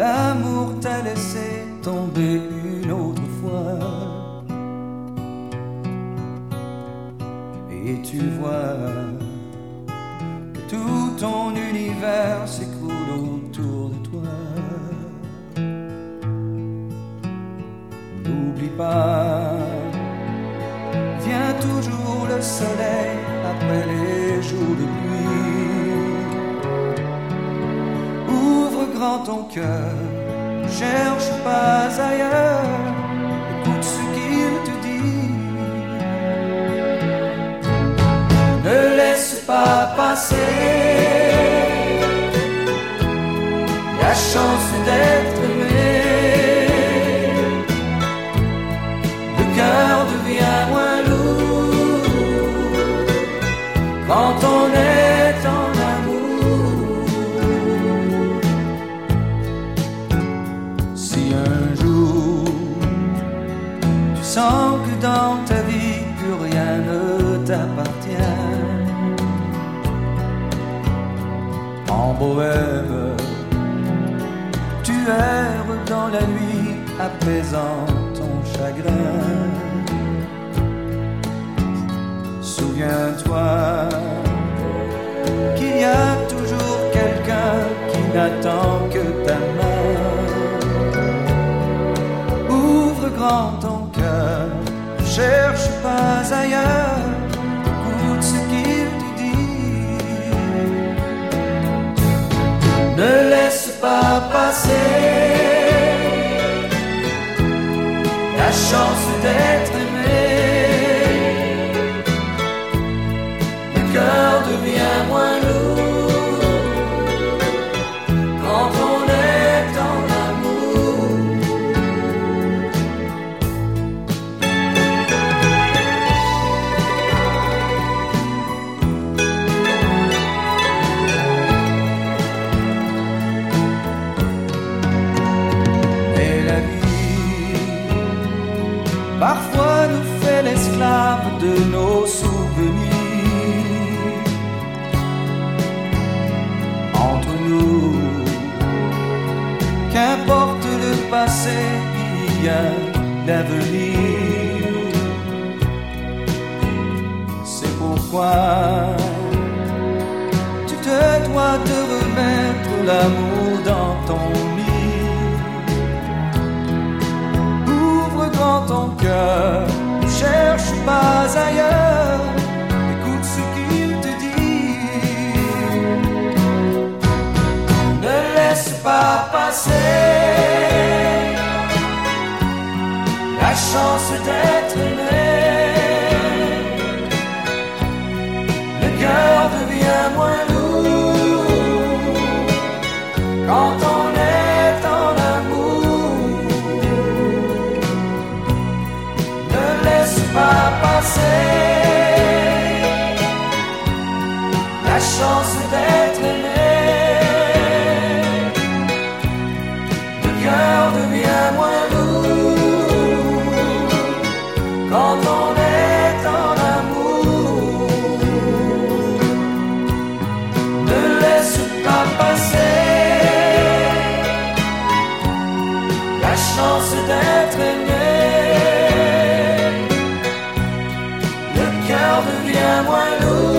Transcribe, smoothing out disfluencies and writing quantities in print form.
l'amour t'a laissé tomber une autre fois. Et tu vois que tout ton univers s'écoule autour de toi. N'oublie pas, vient toujours le soleil après les jours de pluie. Ouvre grand ton cœur, cherche pas ailleurs, écoute ce qu'il te dit. Ne laisse pas passer la chance d'être aimé. Le cœur devient moins lourd quand on est en amour. Si un jour tu sens que dans ta vie plus rien ne t'appartient, en bohème, tu erres dans la nuit, apaisant ton chagrin. Souviens-toi qu'il y a toujours quelqu'un qui n'attend que ta main. Ouvre grand ton cœur, cherche pas ailleurs, écoute ce qu'il te dit. Ne laisse pas passer la chance d'être aimé. Le cœur devient moins lourd quand on est en amour. Parfois nous fait l'esclave de nos souvenirs. Entre nous, qu'importe le passé, il y a l'avenir. C'est pourquoi tu te dois de remettre l'amour dans ton lit. Ouvre grand ton cœur, ne cherche pas ailleurs, écoute ce qu'il te dit. Ne laisse pas passer la chance d'être aimé. Le cœur devient moins lourd quand on est en amour. Ne laisse pas passer la chance d'être aimé. Le cœur devient moins lourd quand on est en amour. Ne laisse pas passer la chance d'être aimé. Le cœur devient moins lourd